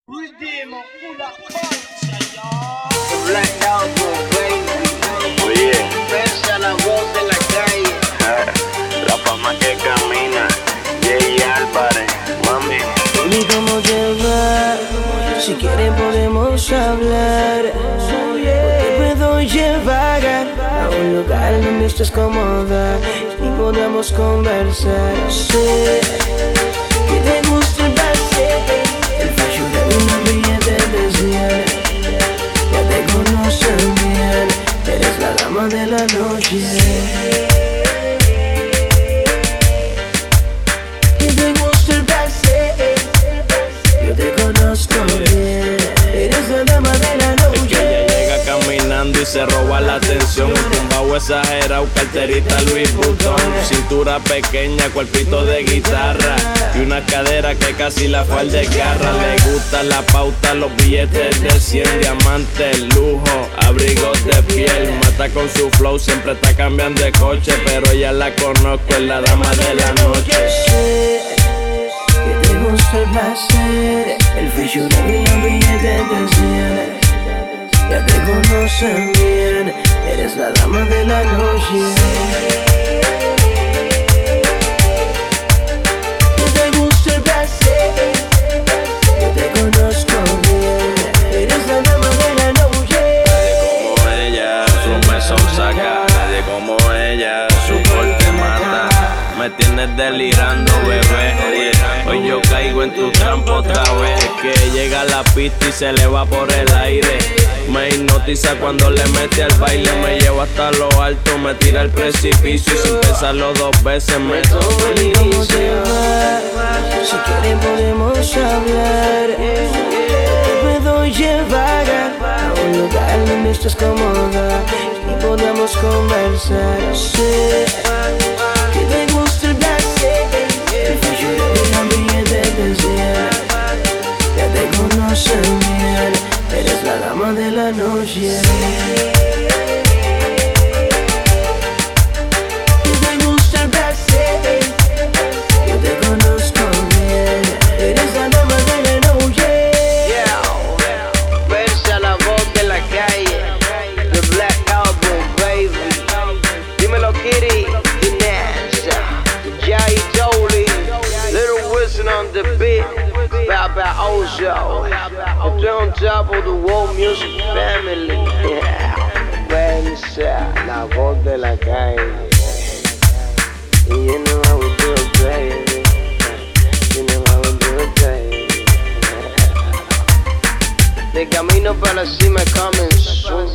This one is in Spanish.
Ridimo una panza, ya. Black Album, baby. Oye, Pensa la voz de la calle. la fama que camina, Jay Álvarez, mami. Baby, ¿cómo te va? Si quieren podemos hablar. Te puedo llevar a un lugar donde estés cómoda y podamos conversar. Sé que te gusta el base, el fashion de una billete desviar. Ya te conocen bien, eres la dama de la noche. Yo te conozco bien, eres la dama de la noche. Ella llega caminando y se roba la atención. Un tumbao exagerado, carterita Louis Vuitton. Cintura pequeña, cuerpito de guitarra y una cadera que casi la falda desgarra. Le gusta la pauta, los billetes de 100, diamantes, lujo, abrigos de piel. Mata con su flow, siempre está cambiando de coche, pero ella la conozco, es la dama de la noche. Que te gusta el placer, el featuring y los billetes de 100. Ya te conocen bien, eres la dama de la noche. Que te gusta el placer, yo te conozco bien, eres la dama de la noche. Como ella, su mesón saca, nadie como ella, su corte mata. Me tienes delirando, bebé. Hoy yo caigo en tu trampa otra vez. Es que llega a la pista y se le va por el aire. Me hipnotiza cuando le mete al baile. Me lleva hasta lo alto, me tira al precipicio y sin pensarlo dos veces me ¿Cómo te va? Si quieren podemos hablar. Te puedo llevar a un lugar donde estés cómoda y podamos conversar. Sé que te gusta el placer, el fashion de la billete de 100. Ya te conocen bien, eres la dama de la noche. Que te gusta el placer, yo te conozco bien, eres la dama de la noche. Yeah. Pensa la voz de la calle. The Black Album, baby. Dímelo, Kitty. Dinasa. Jay Dolly. Little Wizard on the beat. Baba Ozo. Estoy on top of the world music family. Yeah. Pensa la voz de la calle. And you know how we do it, baby. You know how we do it, baby. De camino para la cima coming soon.